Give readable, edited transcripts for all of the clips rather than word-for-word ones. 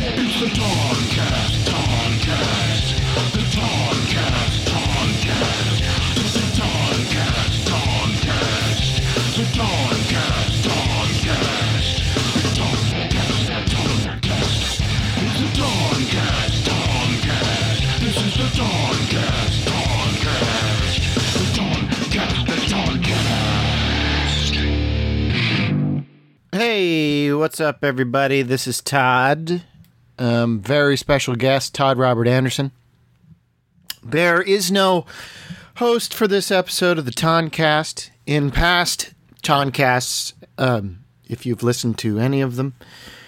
It's the Toncast, Toncast. The Toncast, Toncast. It's the Toncast, Toncast. The Toncast, Toncast. The Toncast, Toncast. It's the Toncast, Toncast. This is the Toncast, Toncast. The Toncast, the Toncast. Hey, what's up, everybody? This is Todd. Very special guest, Todd Robert Anderson. There is no host for this episode of the Toncast. In past Toncasts, if you've listened to any of them,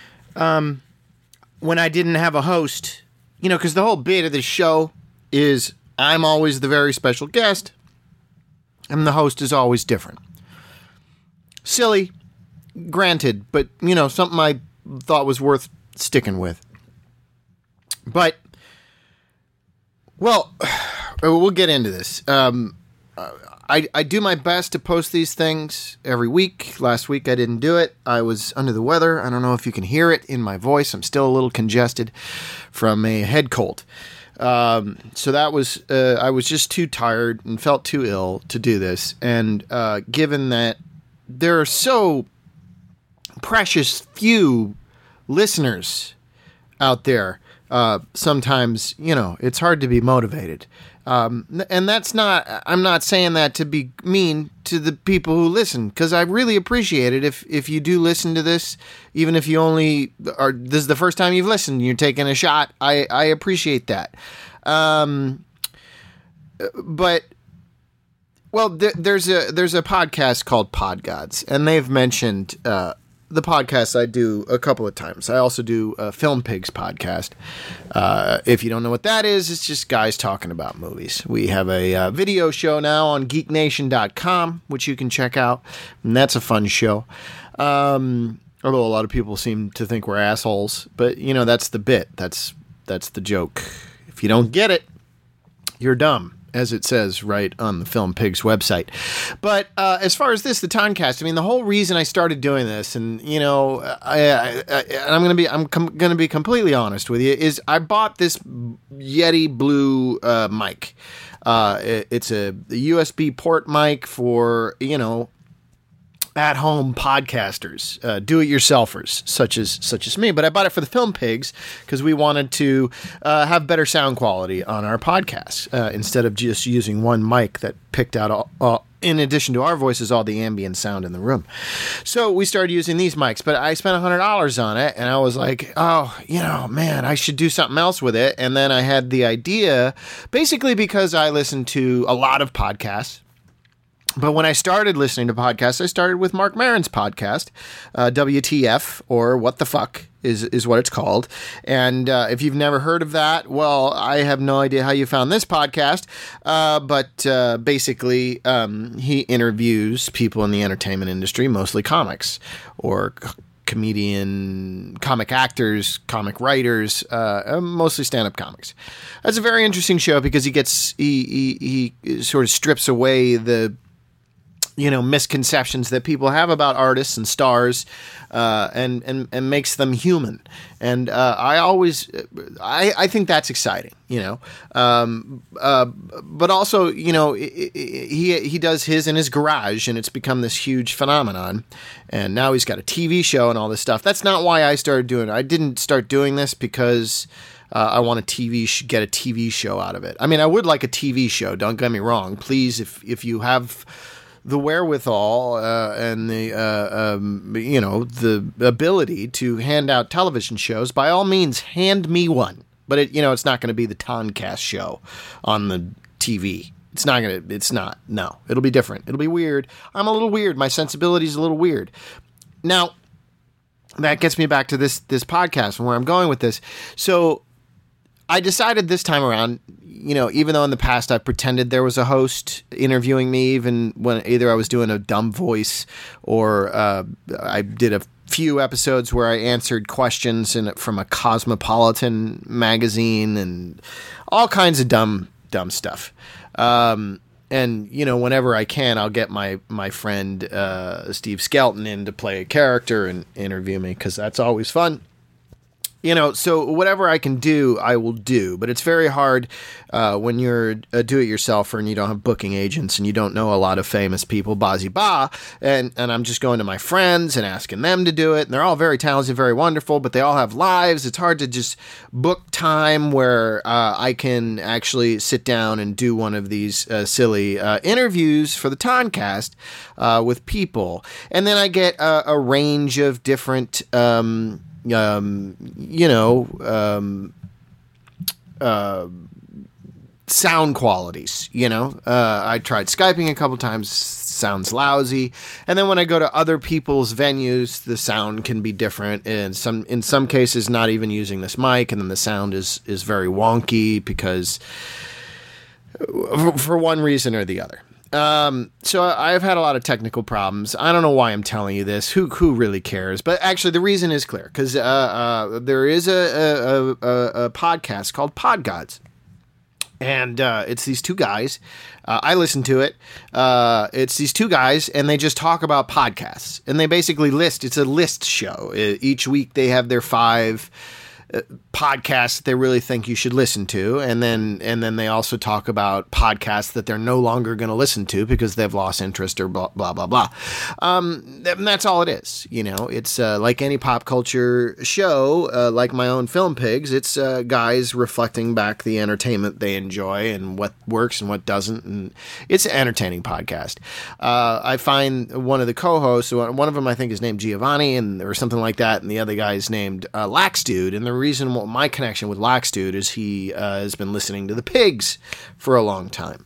when I didn't have a host, because the whole bit of the show is I'm always the very special guest, and the host is always different. Silly, granted, but, something I thought was worth sticking with. But, well, we'll get into this. I do my best to post these things every week. Last week I didn't do it. I was under the weather. I don't know if you can hear it in my voice. I'm still a little congested from a head cold. So that was, I was just too tired and felt too ill to do this. And given that there are so precious few listeners out there, sometimes, it's hard to be motivated. And that's not, I'm not saying that to be mean to the people who listen, because I really appreciate it if you do listen to this, even if you only are, this is the first time you've listened, you're taking a shot. I appreciate that. But, well, there's a podcast called Pod Gods, and they've mentioned, the podcast I do a couple of times. I also do a Film Pigs podcast. If you don't know what that is, it's just guys talking about movies. We have a video show now on geeknation.com, which you can check out, and that's a fun show. Although a lot of people seem to think we're assholes, but that's the bit. That's the joke. If you don't get it, you're dumb, as it says right on the Film Pigs website. But as far as the Toncast, the whole reason I started doing this, and I'm gonna be completely honest with you, is I bought this Yeti Blue mic. It's a USB port mic for at-home podcasters, do-it-yourselfers, such as me. But I bought it for the Film Pigs because we wanted to have better sound quality on our podcasts instead of just using one mic that picked out all, in addition to our voices, all the ambient sound in the room. So we started using these mics, but I spent $100 on it, and I was like, oh, man, I should do something else with it. And then I had the idea, basically because I listened to a lot of podcasts. But when I started listening to podcasts, I started with Mark Maron's podcast, WTF, or What the Fuck is what it's called. And if you've never heard of that, well, I have no idea how you found this podcast. But basically, he interviews people in the entertainment industry, mostly comics, or comic actors, comic writers, mostly stand-up comics. That's a very interesting show because he sort of strips away the misconceptions that people have about artists and stars, and makes them human. And I think that's exciting, but also, he does his in his garage, and it's become this huge phenomenon. And now he's got a TV show and all this stuff. That's not why I started doing it. I didn't start doing this because I want to get a TV show out of it. I would like a TV show. Don't get me wrong. Please, if you have the wherewithal and the ability to hand out television shows, by all means, hand me one. But it's not going to be the Toncast show on the TV. No, it'll be different. It'll be weird. I'm a little weird. My sensibility's a little weird. Now, that gets me back to this podcast and where I'm going with this. So I decided this time around, even though in the past I pretended there was a host interviewing me, even when either I was doing a dumb voice or I did a few episodes where I answered questions from a Cosmopolitan magazine and all kinds of dumb stuff. And, whenever I can, I'll get my friend Steve Skelton in to play a character and interview me, because that's always fun. So whatever I can do, I will do. But it's very hard when you're a do-it-yourselfer and you don't have booking agents and you don't know a lot of famous people, and I'm just going to my friends and asking them to do it. And they're all very talented, very wonderful, but they all have lives. It's hard to just book time where I can actually sit down and do one of these silly interviews for the Toncast with people. And then I get a range of different... sound qualities, I tried Skyping a couple times, sounds lousy. And then when I go to other people's venues, the sound can be different. And in some cases, not even using this mic. And then the sound is very wonky because for one reason or the other. So I've had a lot of technical problems. I don't know why I'm telling you this. Who really cares? But actually, the reason is clear because there is a podcast called Pod Gods, and it's these two guys. I listen to it. It's these two guys, and they just talk about podcasts, and they basically list. It's a list show. Each week, they have their 5 podcasts that they really think you should listen to, and then they also talk about podcasts that they're no longer going to listen to because they've lost interest or blah blah blah blah. And that's all it is. It's like any pop culture show, like my own Film Pigs. It's guys reflecting back the entertainment they enjoy and what works and what doesn't, and it's an entertaining podcast. I find one of the co-hosts, one of them I think is named Giovanni or something like that, and the other guy is named Lax Dude, and the reason my connection with Lax Dude is he has been listening to the Pigs for a long time,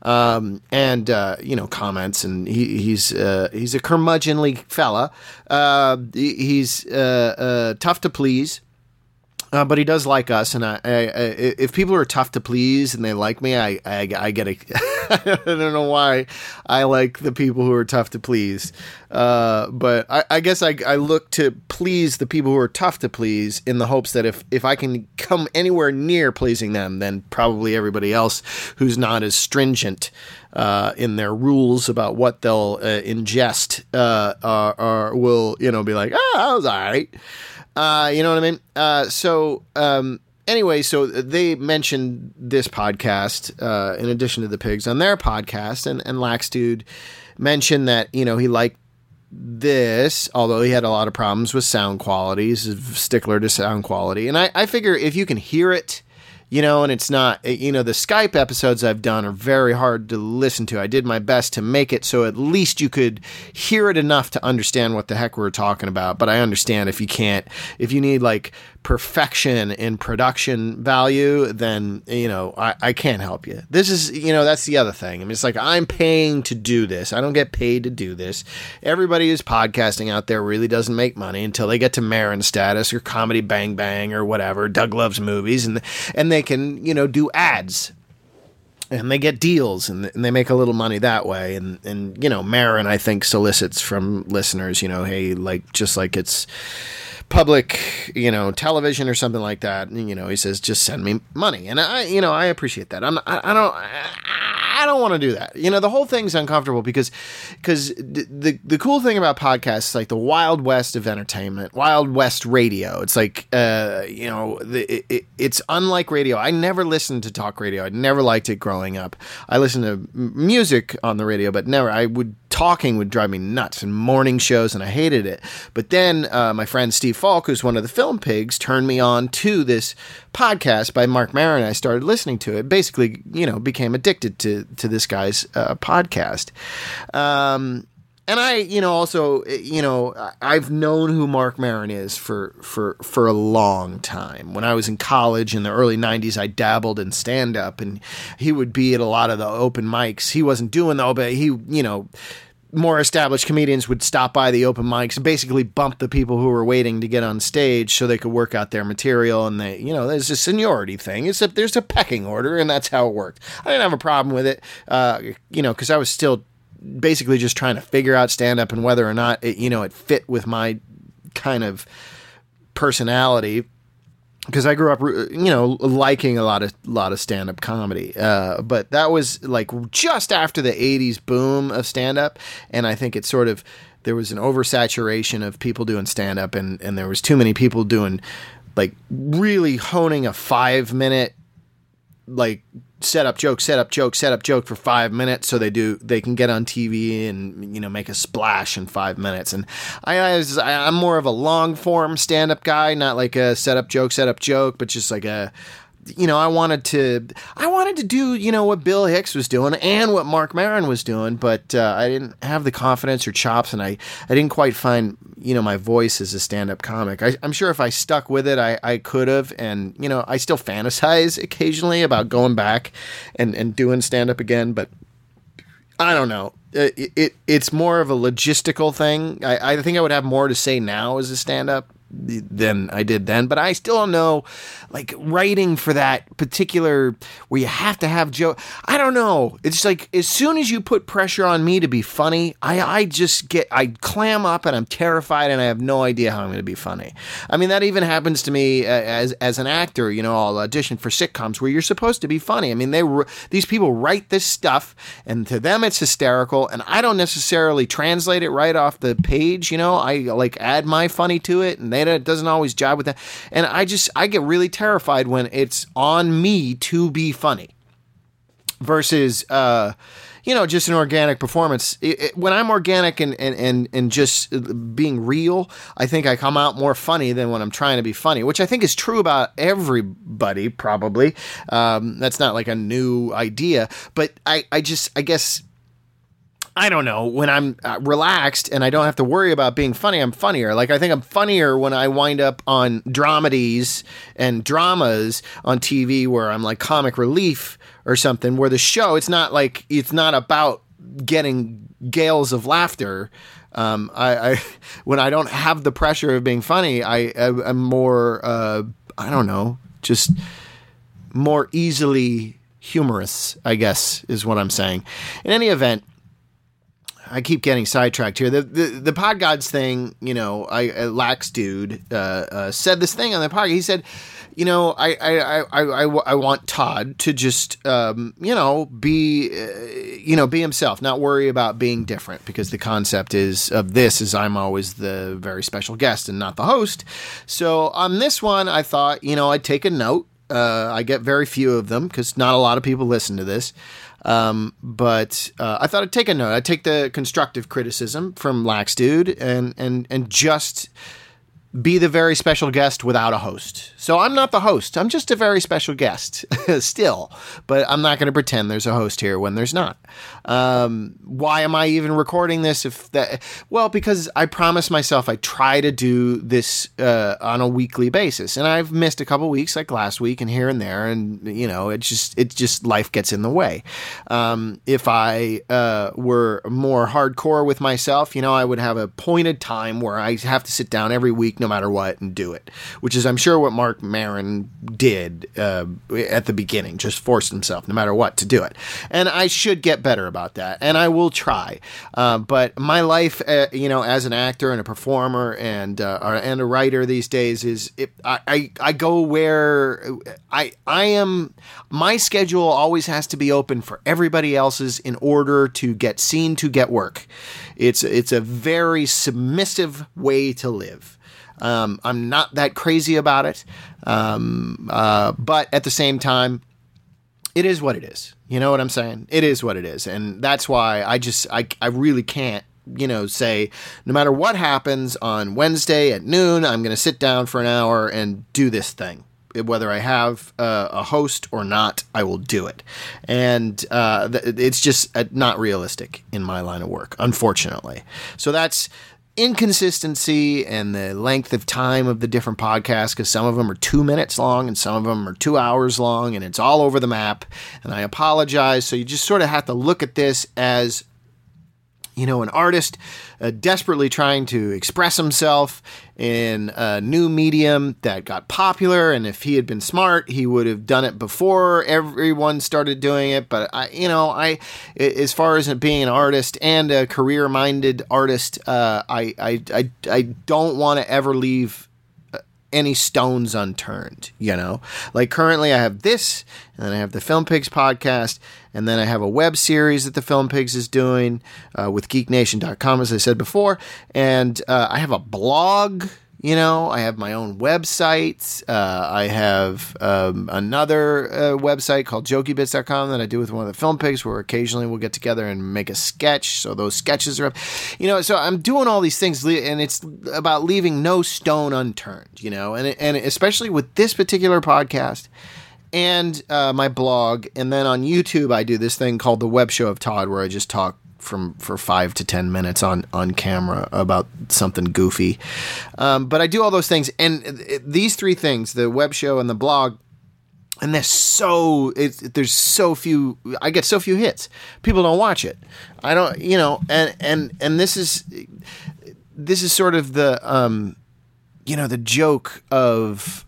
comments, and he's a curmudgeonly fella. He's tough to please. But he does like us, and if people are tough to please and they like me, I get a. I don't know why I like the people who are tough to please, but I guess I look to please the people who are tough to please in the hopes that if I can come anywhere near pleasing them, then probably everybody else who's not as stringent in their rules about what they'll ingest will be like, that was all right. You know what I mean? Anyway, so they mentioned this podcast, in addition to the Pigs on their podcast, and Lax Dude mentioned that, he liked this, although he had a lot of problems with sound quality. He's a stickler to sound quality. And I figure if you can hear it, and it's not, the Skype episodes I've done are very hard to listen to. I did my best to make it so at least you could hear it enough to understand what the heck we're talking about. But I understand if you need like perfection in production value, then, I can't help you. This is, that's the other thing. I mean, it's like I'm paying to do this. I don't get paid to do this. Everybody who's podcasting out there really doesn't make money until they get to Maron status or Comedy Bang Bang or whatever, Doug Loves Movies, and they can, do ads. And they get deals, and they make a little money that way. And Maron, I think, solicits from listeners, hey, just like it's public, television or something like that. And, he says, just send me money. And I appreciate that. I don't want to do that. The whole thing's uncomfortable because the cool thing about podcasts is like the Wild West of entertainment, Wild West radio. It's like, it's unlike radio. I never listened to talk radio. I never liked it growing up. I listened to music on the radio, but talking would drive me nuts, and morning shows, and I hated it. But then my friend Steve Falk, who's one of the Film Pigs, turned me on to this podcast by Mark Maron. I started listening to it. Basically, became addicted to this guy's podcast. And I, also, I've known who Mark Maron is for a long time. When I was in college in the early 90s, I dabbled in stand-up, and he would be at a lot of the open mics. He wasn't doing the open, more established comedians would stop by the open mics and basically bump the people who were waiting to get on stage so they could work out their material. And they, there's a seniority thing. There's a pecking order, and that's how it worked. I didn't have a problem with it, because I was still basically just trying to figure out stand-up and whether or not it fit with my kind of personality. Because I grew up, liking a lot of stand-up comedy. But that was like just after the 80s boom of stand-up. And I think there was an oversaturation of people doing stand-up, and there was too many people doing like really honing a 5-minute like set up joke for 5 minutes, so they can get on TV and, you know, make a splash in 5 minutes. And I'm more of a long form stand up guy, not like a set up joke, but just like a, you know, I wanted to do, you know, what Bill Hicks was doing and what Mark Maron was doing, but I didn't have the confidence or chops, and I didn't quite find, you know, my voice as a stand-up comic. I'm sure if I stuck with it, I could have, and, you know, I still fantasize occasionally about going back and doing stand-up again, but I don't know. It's more of a logistical thing. I think I would have more to say now as a stand-up than I did then, but I still don't know, like, writing for that particular where you have to have joke. I don't know. It's like as soon as you put pressure on me to be funny, I clam up and I'm terrified and I have no idea how I'm going to be funny. I mean, that even happens to me as an actor. You know, I'll audition for sitcoms where you're supposed to be funny. I mean, these people write this stuff and to them it's hysterical, and I don't necessarily translate it right off the page. You know, I like add my funny to it, and it doesn't always jive with that. And I get really terrified when it's on me to be funny versus, you know, just an organic performance. When I'm organic and just being real, I think I come out more funny than when I'm trying to be funny, which I think is true about everybody, probably. That's not like a new idea, but I guess, I don't know, when I'm relaxed and I don't have to worry about being funny, I'm funnier. Like, I think I'm funnier when I wind up on dramedies and dramas on TV where I'm like comic relief or something, where the show, it's not about getting gales of laughter. I when I don't have the pressure of being funny, I'm more, I don't know, just more easily humorous, I guess, is what I'm saying. In any event, I keep getting sidetracked here. The Pod Gods thing, you know, Lax Dude said this thing on the podcast. He said, you know, I want Todd to just, you know, be himself, not worry about being different, because the concept is I'm always the very special guest and not the host. So on this one, I thought, you know, I'd take a note. I get very few of them because not a lot of people listen to this. But I thought I'd take a note. I'd take the constructive criticism from Lax Dude and just be the very special guest without a host. So I'm not the host. I'm just a very special guest still, but I'm not going to pretend there's a host here when there's not. Why am I even recording this? Well, because I promised myself I try to do this on a weekly basis, and I've missed a couple weeks, like last week and here and there, and you know, it's just life gets in the way. If I were more hardcore with myself, you know, I would have a pointed time where I have to sit down every week, no matter what, and do it, which is, I'm sure, what Mark Maron did at the beginning, just forced himself, no matter what, to do it. And I should get better about that, and I will try. But my life, you know, as an actor and a performer and a writer these days is, I go where I am. My schedule always has to be open for everybody else's in order to get seen, to get work. It's a very submissive way to live. I'm not that crazy about it. But at the same time, it is what it is. You know what I'm saying? It is what it is. And that's why I really can't, you know, say no matter what happens on Wednesday at noon, I'm going to sit down for an hour and do this thing. Whether I have a host or not, I will do it. And it's just not realistic in my line of work, unfortunately. So that's inconsistency and the length of time of the different podcasts, because some of them are 2 minutes long and some of them are 2 hours long, and it's all over the map, and I apologize. So you just sort of have to look at this as, you know, an artist desperately trying to express himself in a new medium that got popular, and if he had been smart, he would have done it before everyone started doing it. But I, as far as being an artist and a career-minded artist, I don't want to ever leave any stones unturned, you know? Like currently I have this, and then I have the Film Pigs podcast, and then I have a web series that the Film Pigs is doing with geeknation.com, as I said before, and I have a blog, You know, I have my own website. I have another website called jokeybits.com that I do with one of the film pigs, where occasionally we'll get together and make a sketch. So those sketches are up. You know, so I'm doing all these things, and it's about leaving no stone unturned, you know, and especially with this particular podcast and my blog. And then on YouTube, I do this thing called The Web Show of Todd, where I just talk for 5 to 10 minutes on camera about something goofy. But I do all those things. And these three things, the web show and the blog, and there's so few, I get so few hits. People don't watch it. I don't, you know, and this is sort of the, you know, the joke of,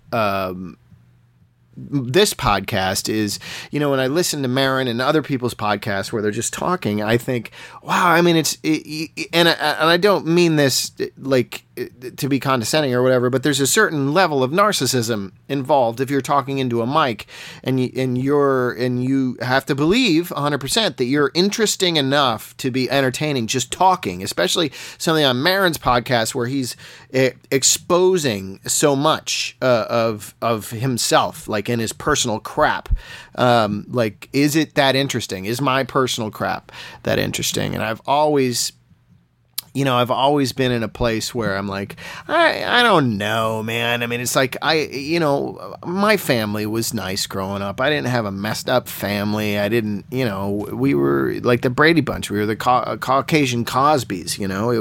this podcast is, you know, when I listen to Maron and other people's podcasts where they're just talking, I think, wow, I mean, and I don't mean this like to be condescending or whatever, but there's a certain level of narcissism involved if you're talking into a mic and you have to believe 100% that you're interesting enough to be entertaining just talking, especially something on Maron's podcast where he's exposing so much of himself, like in his personal crap. Like, is it that interesting? Is my personal crap that interesting? And I've always been in a place where I'm like, I don't know, man. I mean, it's like, my family was nice growing up. I didn't have a messed up family. I didn't, you know, we were like the Brady Bunch. We were the Caucasian Cosbys, you know.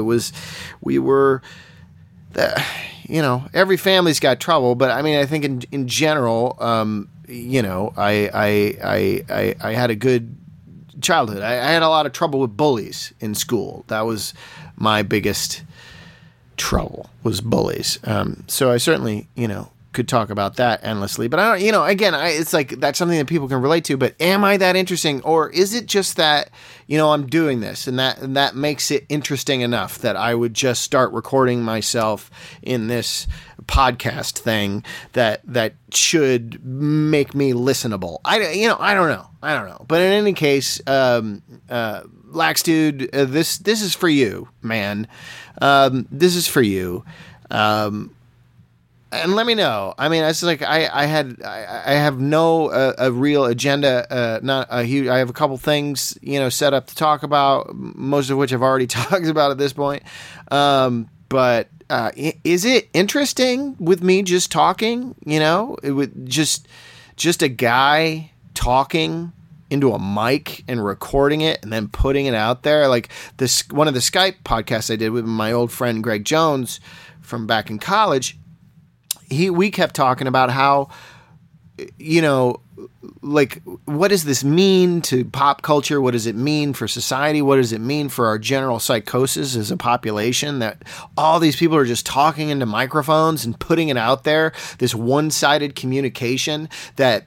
Every family's got trouble, but I mean, I think in general, you know, I had a good childhood. I had a lot of trouble with bullies in school. That was my biggest trouble, was bullies. So I certainly, you know, could talk about that endlessly, but I don't, you know, again, it's like, that's something that people can relate to, but am I that interesting? Or is it just that, you know, I'm doing this and that makes it interesting enough that I would just start recording myself in this podcast thing that should make me listenable. I don't know. But in any case, Lax Dude, this is for you, man. This is for you. And let me know. I mean, it's like I have no a real agenda. I have a couple things, you know, set up to talk about, most of which I've already talked about at this point. But is it interesting with me just talking? You know, it would just a guy talking into a mic and recording it and then putting it out there. Like this, one of the Skype podcasts I did with my old friend Greg Jones from back in college. We kept talking about how, you know, like, what does this mean to pop culture? What does it mean for society? What does it mean for our general psychosis as a population, that all these people are just talking into microphones and putting it out there, this one-sided communication that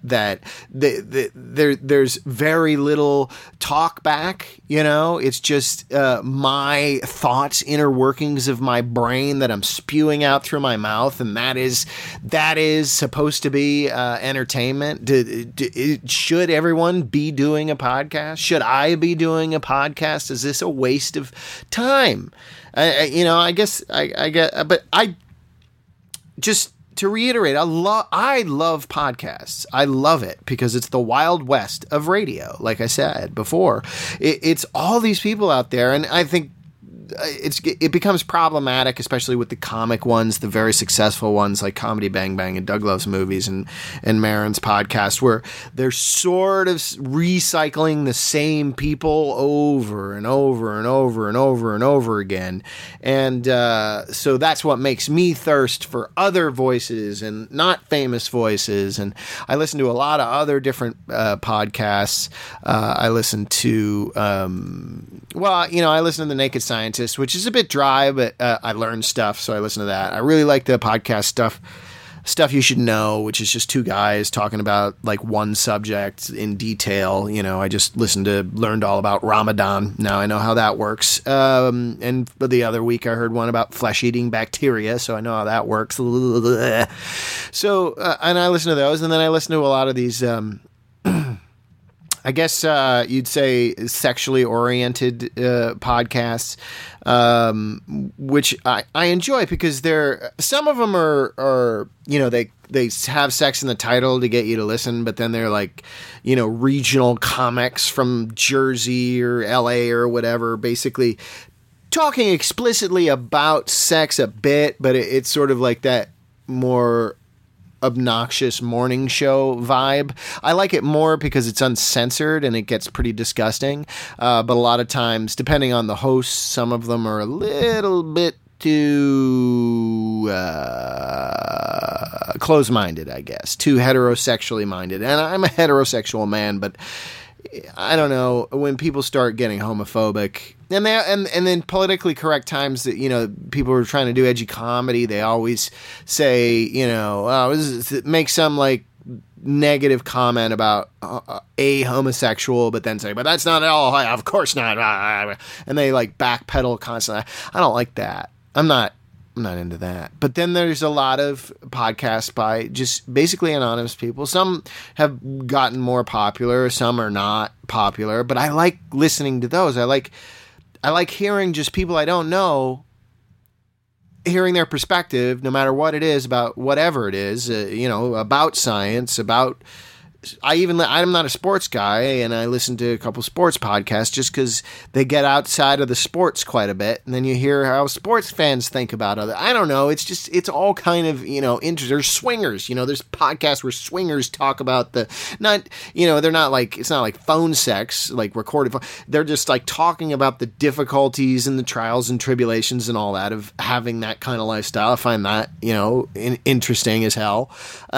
there's very little talk back, you know? It's just my thoughts, inner workings of my brain that I'm spewing out through my mouth, and that is supposed to be entertainment. Should everyone be doing a podcast? Should I be doing a podcast? Is this a waste of time? I guess I get, but I just, to reiterate, I love podcasts. I love it because it's the Wild West of radio. Like I said before, it's all these people out there, and I think it becomes problematic, especially with the comic ones, the very successful ones like Comedy Bang Bang and Doug Loves Movies and Maron's podcast, where they're sort of recycling the same people over and over and over and over and over again. And so that's what makes me thirst for other voices and not famous voices. And I listen to a lot of other different podcasts. I listen to, I listen to The Naked Scientist, which is a bit dry, but I learned stuff, so I listen to that. I really like the podcast stuff you should know, which is just two guys talking about like one subject in detail. You know, I just learned all about Ramadan. Now I know how that works. And the other week I heard one about flesh-eating bacteria, so I know how that works. So, and I listen to those, and then I listen to a lot of these I guess you'd say sexually oriented podcasts, which I enjoy because some of them are they have sex in the title to get you to listen, but then they're like, regional comics from Jersey or LA or whatever, basically talking explicitly about sex a bit, but it's sort of like that more obnoxious morning show vibe. I like it more because it's uncensored and it gets pretty disgusting. But a lot of times, depending on the host, some of them are a little bit too close-minded, I guess, too heterosexually minded. And I'm a heterosexual man, but I don't know, when people start getting homophobic and then politically correct times that, people are trying to do edgy comedy, they always say, make some like negative comment about a homosexual, but then say, but that's not at all, of course not. And they like backpedal constantly. I don't like that. I'm not into that. But then there's a lot of podcasts by just basically anonymous people. Some have gotten more popular, some are not popular, but I like listening to those. I like hearing just people I don't know, hearing their perspective, no matter what it is, about whatever it is, about science, about... I'm not a sports guy, and I listen to a couple sports podcasts just because they get outside of the sports quite a bit, and then you hear how sports fans think about other. I don't know. It's all kind of interesting. There's swingers. There's podcasts where swingers talk about they're not like, it's not like phone sex, like recorded. They're just like talking about the difficulties and the trials and tribulations and all that of having that kind of lifestyle. I find that interesting as hell.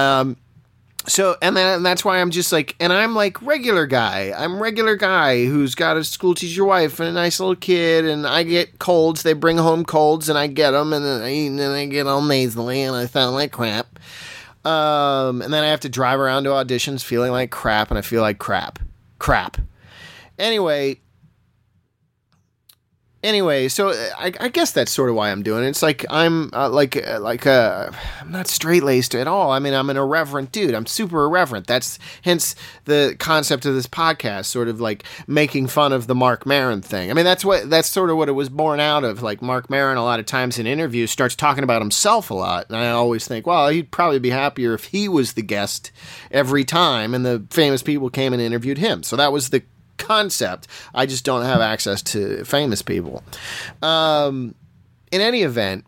So, and that's why I'm just like, and I'm like regular guy. I'm regular guy who's got a school teacher wife and a nice little kid, and I get colds. They bring home colds, and I get them, and then I get all nasally, and I sound like crap. And then I have to drive around to auditions feeling like crap, and I feel like crap. Anyway, so I guess that's sort of why I'm doing it. It's like I'm I'm not straight-laced at all. I mean, I'm an irreverent dude. I'm super irreverent. That's hence the concept of this podcast, sort of like making fun of the Marc Maron thing. I mean, that's sort of what it was born out of. Like Marc Maron, a lot of times in interviews, starts talking about himself a lot, and I always think, well, he'd probably be happier if he was the guest every time, and the famous people came and interviewed him. So that was the concept. I just don't have access to famous people. In any event,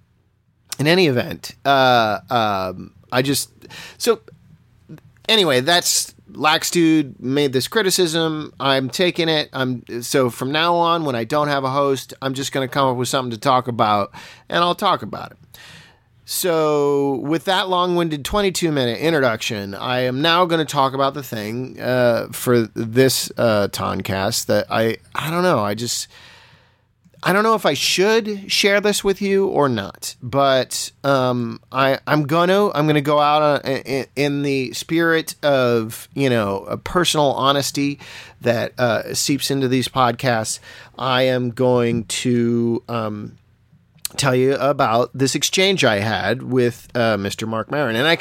that's Lax Dude made this criticism. I'm taking it. So from now on, when I don't have a host, I'm just going to come up with something to talk about, and I'll talk about it. So with that long-winded 22-minute introduction, I am now going to talk about the thing for this Toncast that I don't know. I don't know if I should share this with you or not, but I'm gonna go out in the spirit of a personal honesty that seeps into these podcasts. I am going to tell you about this exchange I had with Mr. Marc Maron, and I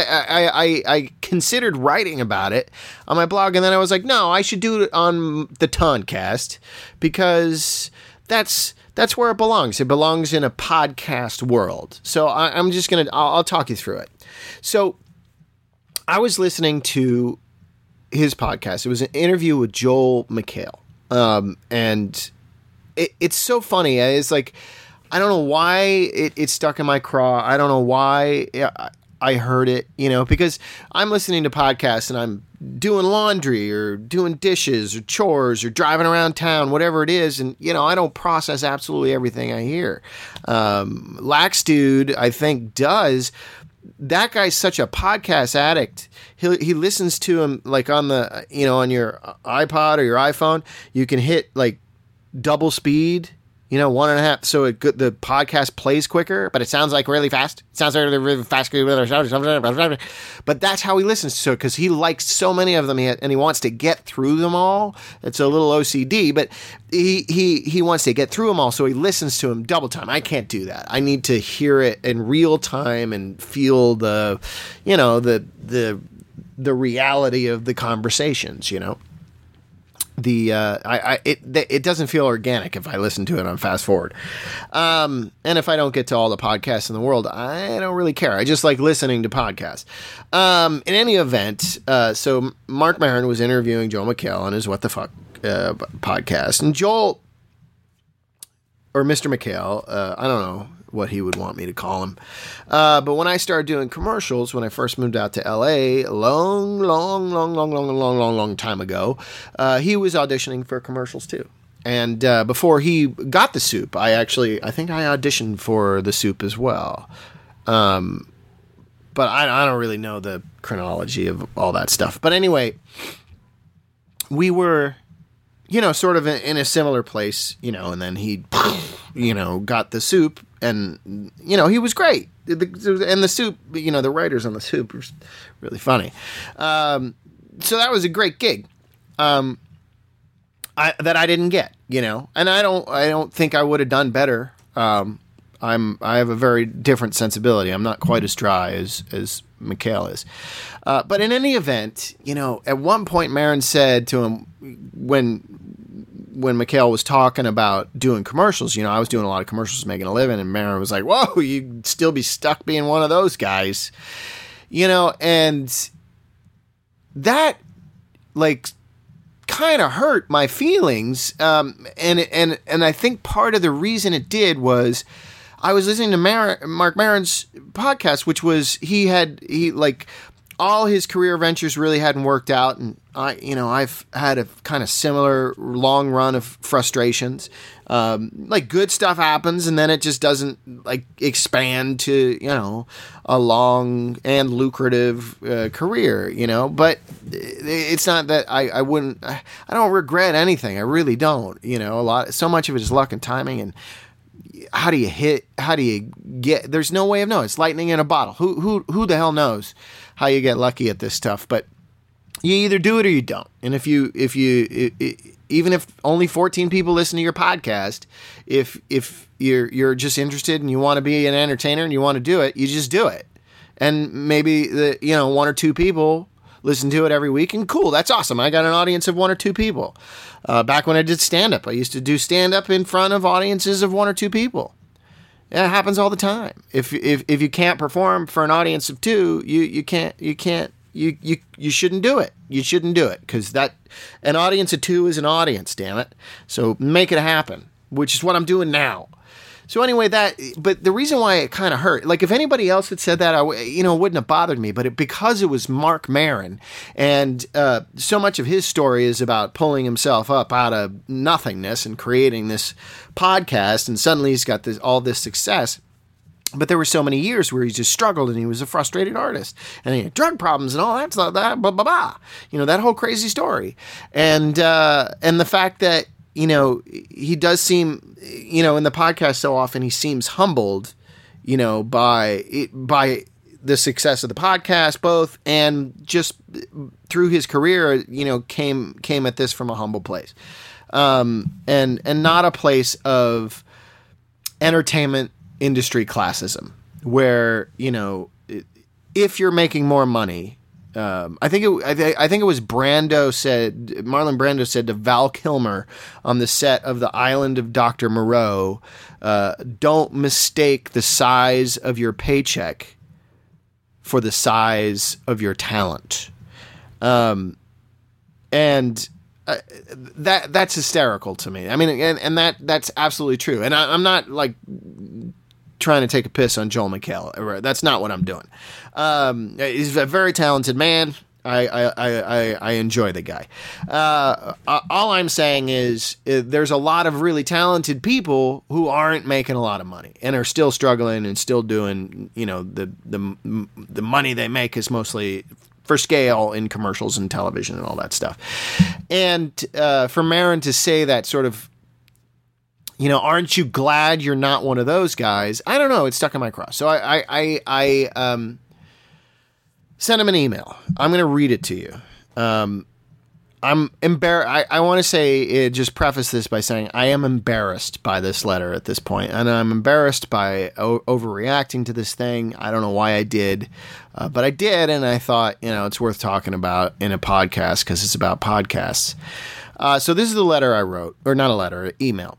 considered writing about it on my blog, and then I was like, no, I should do it on the Toncast because that's where it belongs. It belongs in a podcast world. So I'll talk you through it. So I was listening to his podcast. It was an interview with Joel McHale, and it's so funny. It's like, I don't know why it stuck in my craw. I don't know why I heard it, because I'm listening to podcasts and I'm doing laundry or doing dishes or chores or driving around town, whatever it is. And, I don't process absolutely everything I hear. Lax Dude, I think, does. That guy's such a podcast addict. He listens to him like on the, on your iPod or your iPhone. You can hit like double speed. 1.5, so the podcast plays quicker, but it sounds like really fast. It sounds really, really fast. But that's how he listens to it, because he likes so many of them, and he wants to get through them all. It's a little OCD, but he wants to get through them all, so he listens to them double time. I can't do that. I need to hear it in real time and feel the reality of the conversations, it doesn't feel organic if I listen to it on fast forward. And if I don't get to all the podcasts in the world, I don't really care. I just like listening to podcasts. In any event, so Mark Maron was interviewing Joel McHale on his What the Fuck podcast, and Joel, or Mr. McHale, I don't know what he would want me to call him. But when I started doing commercials, when I first moved out to LA, long time ago, he was auditioning for commercials too. And before he got the Soup, I think I auditioned for the Soup as well. But I don't really know the chronology of all that stuff. But anyway, we were, sort of in a similar place, and then he, got the Soup, and, he was great. And the Soup, the writers on the Soup were really funny. So that was a great gig, that I didn't get, and I don't think I would have done better. I have a very different sensibility. I'm not quite as dry as McHale is. But in any event, at one point Maron said to him when McHale was talking about doing commercials, I was doing a lot of commercials making a living, and Maron was like, whoa, you'd still be stuck being one of those guys, and that kind of hurt my feelings. And I think part of the reason it did was I was listening to Mark Maron's podcast, which was, he all his career ventures really hadn't worked out, and I've had a kind of similar long run of frustrations. Good stuff happens, and then it just doesn't expand to a long and lucrative career. But it's not that I don't regret anything. I really don't. So much of it is luck and timing, and how do you get? There's no way of knowing. It's lightning in a bottle. Who the hell knows how you get lucky at this stuff? But you either do it or you don't. And if you even if only 14 people listen to your podcast, if you're just interested and you want to be an entertainer and you want to do it, you just do it. And maybe one or two people listen to it every week, and cool, that's awesome. I got an audience of one or two people. Back when I did stand-up, I used to do stand-up in front of audiences of one or two people. It happens all the time. If you can't perform for an audience of two, you shouldn't do it. You shouldn't do it, because an audience of two is an audience, damn it. So make it happen, which is what I'm doing now. So anyway, but the reason why it kind of hurt, if anybody else had said that, it wouldn't have bothered me, but because it was Mark Maron, and so much of his story is about pulling himself up out of nothingness and creating this podcast, and suddenly he's got all this success. But there were so many years where he just struggled, and he was a frustrated artist, and he had drug problems and all that stuff, blah, blah, blah. That whole crazy story. And the fact that, he does seem, in the podcast so often he seems humbled, by the success of the podcast, both, and just through his career, came at this from a humble place, and not a place of entertainment industry classism, where if you're making more money. I think it was Marlon Brando said to Val Kilmer on the set of The Island of Dr. Moreau, don't mistake the size of your paycheck for the size of your talent. And that's hysterical to me. I mean, and that's absolutely true. And I'm not trying to take a piss on Joel McHale. That's not what I'm doing. He's a very talented man. I enjoy the guy. All I'm saying is there's a lot of really talented people who aren't making a lot of money and are still struggling and still doing, the money they make is mostly for scale in commercials and television and all that stuff. And for Maron to say that sort of, aren't you glad you're not one of those guys? I don't know. It's stuck in my craw. So I sent him an email. I'm going to read it to you. I'm embarrassed. I want to say, just preface this by saying I am embarrassed by this letter at this point, and I'm embarrassed by overreacting to this thing. I don't know why I did, but I did, and I thought, it's worth talking about in a podcast because it's about podcasts. So this is the letter I wrote, or not a letter, an email.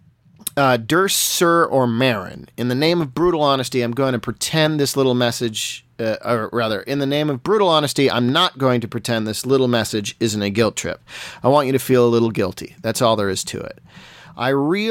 Dear Sir or Marin, in the name of brutal honesty, I'm going to pretend this little message, or rather, in the name of brutal honesty, I'm not going to pretend this little message isn't a guilt trip. I want you to feel a little guilty. That's all there is to it. I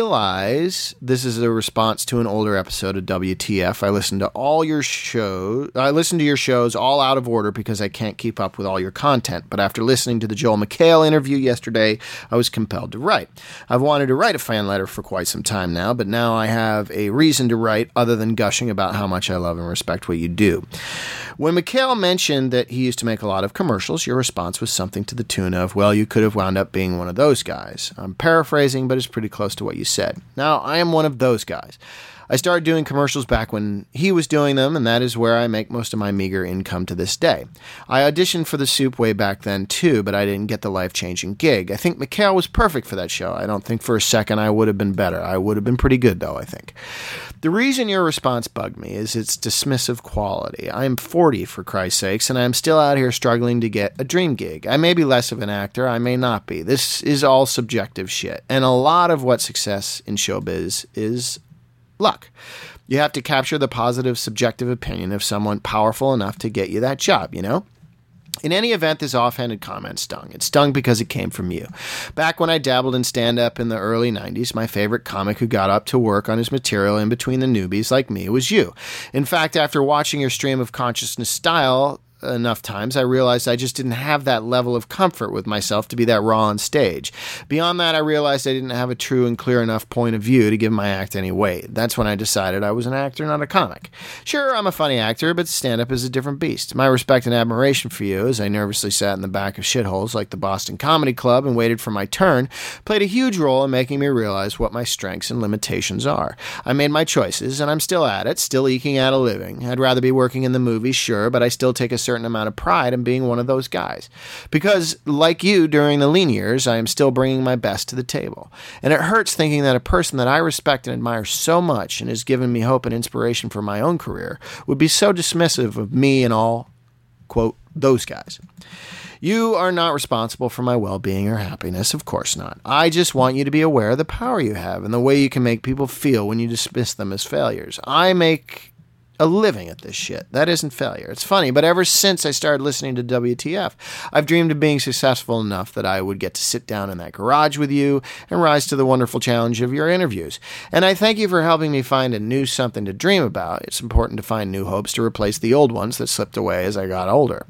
realize this is a response to an older episode of WTF. I listened to all your shows. I listened to your shows all out of order because I can't keep up with all your content. But after listening to the Joel McHale interview yesterday, I was compelled to write. I've wanted to write a fan letter for quite some time now, but now I have a reason to write other than gushing about how much I love and respect what you do. When McHale mentioned that he used to make a lot of commercials, your response was something to the tune of, well, you could have wound up being one of those guys. I'm paraphrasing, but it's pretty close to what you said. Now, I am one of those guys. I started doing commercials back when he was doing them, and that is where I make most of my meager income to this day. I auditioned for The Soup way back then, too, but I didn't get the life-changing gig. I think McHale was perfect for that show. I don't think for a second I would have been better. I would have been pretty good, though, I think. The reason your response bugged me is its dismissive quality. I am 40, for Christ's sakes, and I am still out here struggling to get a dream gig. I may be less of an actor, I may not be. This is all subjective shit, and a lot of what success in showbiz is luck. You have to capture the positive, subjective opinion of someone powerful enough to get you that job, you know? In any event, this offhanded comment stung. It stung because it came from you. Back when I dabbled in stand-up in the early 90s, my favorite comic who got up to work on his material in between the newbies like me was you. In fact, after watching your stream of consciousness style enough times, I realized I just didn't have that level of comfort with myself to be that raw on stage. Beyond that, I realized I didn't have a true and clear enough point of view to give my act any weight. That's when I decided I was an actor, not a comic. Sure, I'm a funny actor, but stand-up is a different beast. My respect and admiration for you, as I nervously sat in the back of shitholes like the Boston Comedy Club and waited for my turn, played a huge role in making me realize what my strengths and limitations are. I made my choices, and I'm still at it, still eking out a living. I'd rather be working in the movies, sure, but I still take a certain amount of pride in being one of those guys. Because, like you, during the lean years, I am still bringing my best to the table. And it hurts thinking that a person that I respect and admire so much and has given me hope and inspiration for my own career would be so dismissive of me and all, quote, those guys. You are not responsible for my well-being or happiness, of course not. I just want you to be aware of the power you have and the way you can make people feel when you dismiss them as failures. I make a living at this shit. That isn't failure. It's funny, but ever since I started listening to WTF, I've dreamed of being successful enough that I would get to sit down in that garage with you and rise to the wonderful challenge of your interviews. And I thank you for helping me find a new something to dream about. It's important to find new hopes to replace the old ones that slipped away as I got older.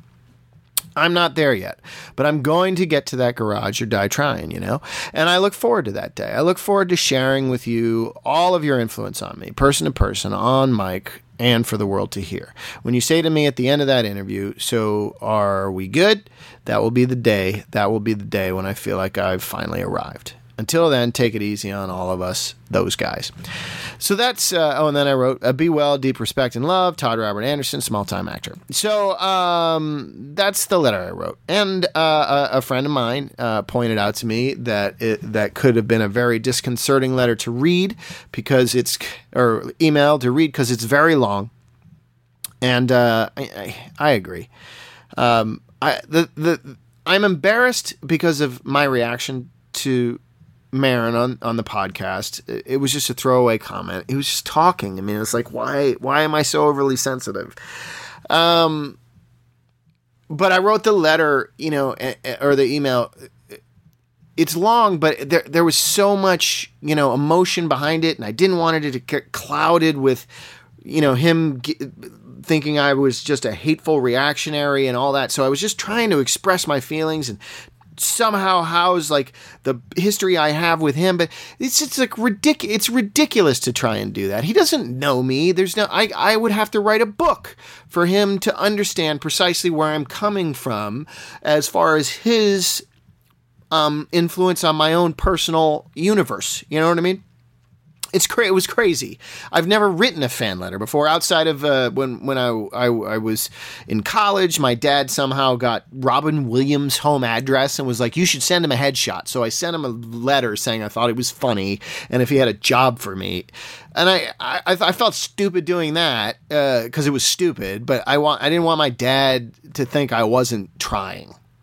I'm not there yet, but I'm going to get to that garage or die trying, you know? And I look forward to that day. I look forward to sharing with you all of your influence on me, person to person, on mic, and for the world to hear. When you say to me at the end of that interview, so are we good? That will be the day. That will be the day when I feel like I've finally arrived. Until then, take it easy on all of us, those guys. So that's, and then I wrote, be well, deep respect and love, Todd Robert Anderson, small-time actor. So that's the letter I wrote. And a friend of mine pointed out to me that that could have been a very disconcerting letter to read because or email to read because it's very long. And I agree. I'm embarrassed because of my reaction to Marin on the podcast. It was just a throwaway comment. He was just talking. I mean, it's like, why am I so overly sensitive? But I wrote the letter, you know, or the email. It's long, but there was so much, you know, emotion behind it, and I didn't want it to get clouded with, you know, him thinking I was just a hateful reactionary and all that. So I was just trying to express my feelings and somehow house like the history I have with him, but it's like ridiculous. It's ridiculous to try and do that. He doesn't know me. I would have to write a book for him to understand precisely where I'm coming from as far as his influence on my own personal universe. You know what I mean? It was crazy. I've never written a fan letter before outside of when I was in college. My dad somehow got Robin Williams' home address and was like, you should send him a headshot. So I sent him a letter saying I thought it was funny and if he had a job for me. And I felt stupid doing that because it was stupid, but I didn't want my dad to think I wasn't trying.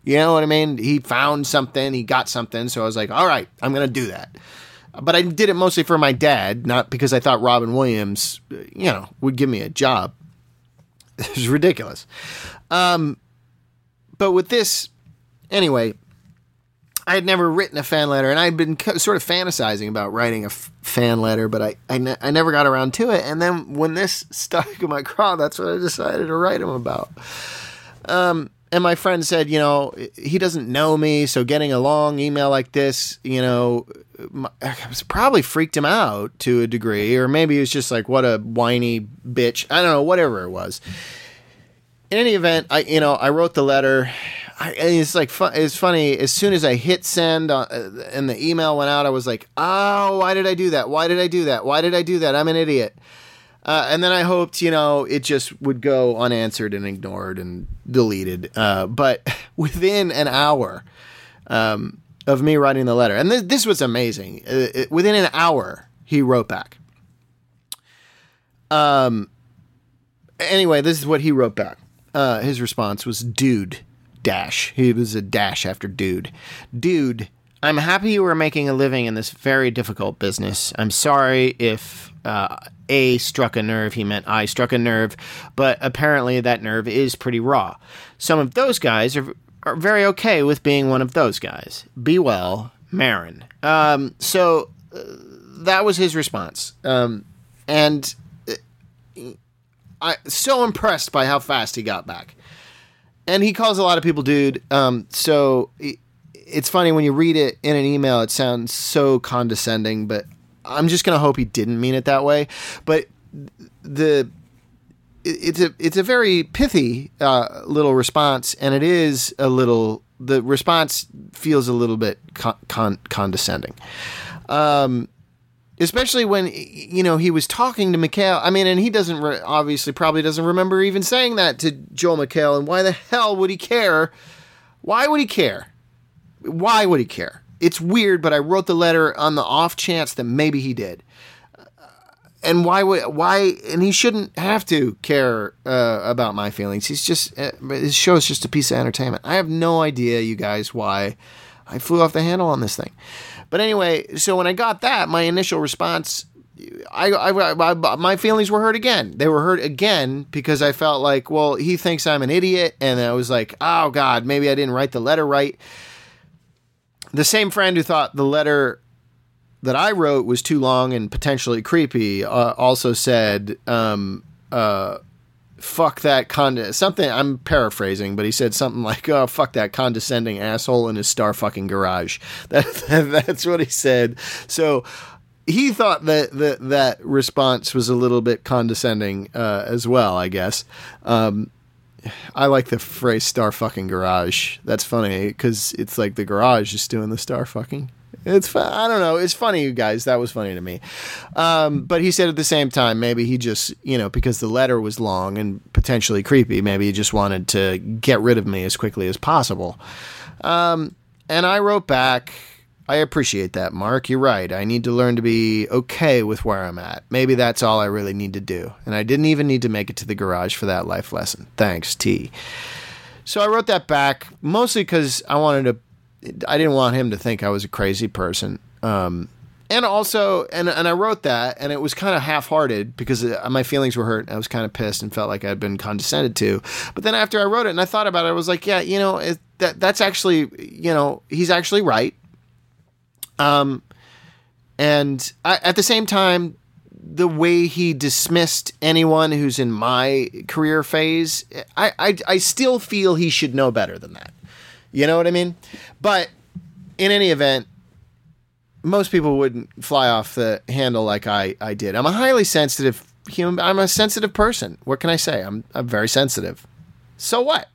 You know what I mean? He found something, he got something, so I was like, all right, I'm going to do that. But I did it mostly for my dad, not because I thought Robin Williams, would give me a job. It was ridiculous. But with this, anyway, I had never written a fan letter, and I'd been sort of fantasizing about writing a fan letter, but I never got around to it. And then when this stuck in my craw, that's what I decided to write him about. And my friend said, he doesn't know me, so getting a long email like this, it probably freaked him out to a degree, or maybe it was just like, what a whiny bitch. I don't know, whatever it was. In any event, I wrote the letter. It's funny. As soon as I hit send and the email went out, I was like, oh, why did I do that? Why did I do that? Why did I do that? I'm an idiot. And then I hoped, it just would go unanswered and ignored and deleted. But within an hour of me writing the letter, and this was amazing. Within an hour, he wrote back. Anyway, this is what he wrote back. His response was, dude, dash. He was a dash after dude. Dude, I'm happy you were making a living in this very difficult business. I'm sorry if A struck a nerve. He meant I struck a nerve, but apparently that nerve is pretty raw. Some of those guys are very okay with being one of those guys. Be well, Marin. So that was his response. And I'm so impressed by how fast he got back. And he calls a lot of people dude. So it's funny when you read it in an email, it sounds so condescending, but I'm just going to hope he didn't mean it that way. But it's a very pithy little response, and the response feels a little bit condescending. Especially when, he was talking to McHale. I mean, and he doesn't obviously probably doesn't remember even saying that to Joel McHale. And why the hell would he care? Why would he care? Why would he care? It's weird, but I wrote the letter on the off chance that maybe he did. And why? And he shouldn't have to care about my feelings. His show is just a piece of entertainment. I have no idea, you guys, why I flew off the handle on this thing. But anyway, so when I got that, my initial response, my feelings were hurt again. They were hurt again because I felt like, well, he thinks I'm an idiot. And I was like, oh, God, maybe I didn't write the letter right. The same friend who thought the letter that I wrote was too long and potentially creepy also said, fuck that something, I'm paraphrasing, but he said something like, oh, fuck that condescending asshole in his star fucking garage. That's what he said. So he thought that response was a little bit condescending as well, I guess. I like the phrase star fucking garage. That's funny because it's like the garage is doing the star fucking. It's fun. I don't know. It's funny, you guys. That was funny to me. But he said at the same time, maybe he just, because the letter was long and potentially creepy, maybe he just wanted to get rid of me as quickly as possible. And I wrote back, I appreciate that, Mark. You're right. I need to learn to be okay with where I'm at. Maybe that's all I really need to do. And I didn't even need to make it to the garage for that life lesson. Thanks, T. So I wrote that back mostly because I didn't want him to think I was a crazy person. And also, and I wrote that, and it was kind of half-hearted because my feelings were hurt. I was kind of pissed and felt like I'd been condescended to. But then after I wrote it and I thought about it, I was like, yeah, that's actually, he's actually right. And at the same time, the way he dismissed anyone who's in my career phase, I still feel he should know better than that. You know what I mean? But in any event, most people wouldn't fly off the handle like I did. I'm a highly sensitive human. I'm a sensitive person. What can I say? I'm very sensitive. So what?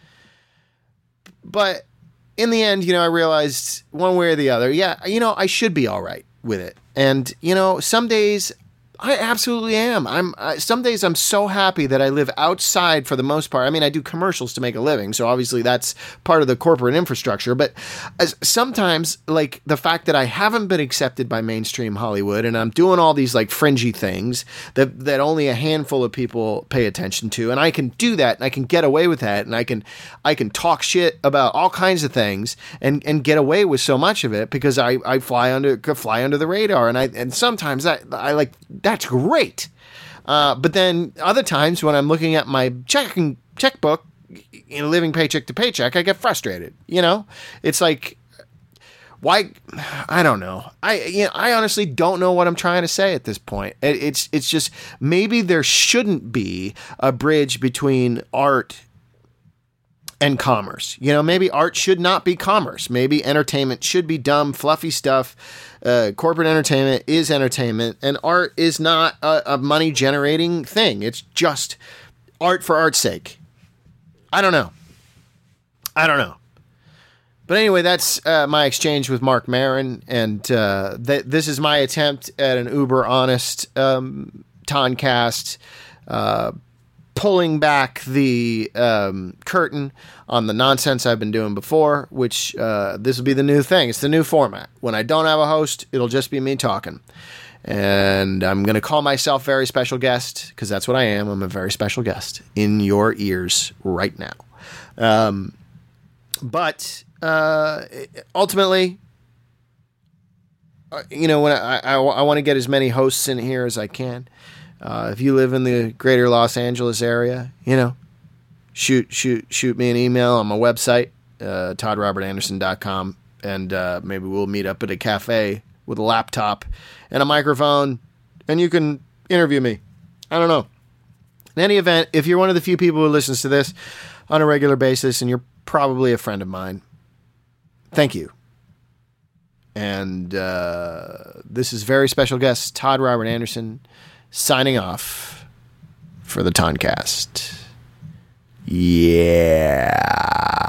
But in the end, I realized one way or the other, I should be all right with it. And, some days I absolutely am. Some days I'm so happy that I live outside for the most part. I mean, I do commercials to make a living, so obviously that's part of the corporate infrastructure. But sometimes, like the fact that I haven't been accepted by mainstream Hollywood, and I'm doing all these like fringy things that only a handful of people pay attention to, and I can do that, and I can get away with that, and I can talk shit about all kinds of things, and get away with so much of it because I fly under the radar, and sometimes I like. That's great. But then other times when I'm looking at my checkbook, living paycheck to paycheck, I get frustrated. It's like, why? I don't know. I honestly don't know what I'm trying to say at this point. It's just maybe there shouldn't be a bridge between art and commerce. Maybe art should not be commerce. Maybe entertainment should be dumb, fluffy stuff. Corporate entertainment is entertainment, and art is not a money-generating thing. It's just art for art's sake. I don't know. But anyway, that's my exchange with Marc Maron, and this is my attempt at an uber-honest Toncast, pulling back the curtain on the nonsense I've been doing before, which this will be the new thing. It's the new format. When I don't have a host, it'll just be me talking. And I'm going to call myself very special guest, because that's what I am. I'm a very special guest in your ears right now. But ultimately, when I want to get as many hosts in here as I can. If you live in the greater Los Angeles area, shoot me an email on my website, toddrobertanderson.com, and maybe we'll meet up at a cafe with a laptop and a microphone, and you can interview me. I don't know. In any event, if you're one of the few people who listens to this on a regular basis, and you're probably a friend of mine, thank you. And this is very special guest Todd Robert Anderson, signing off for the Toncast. Yeah.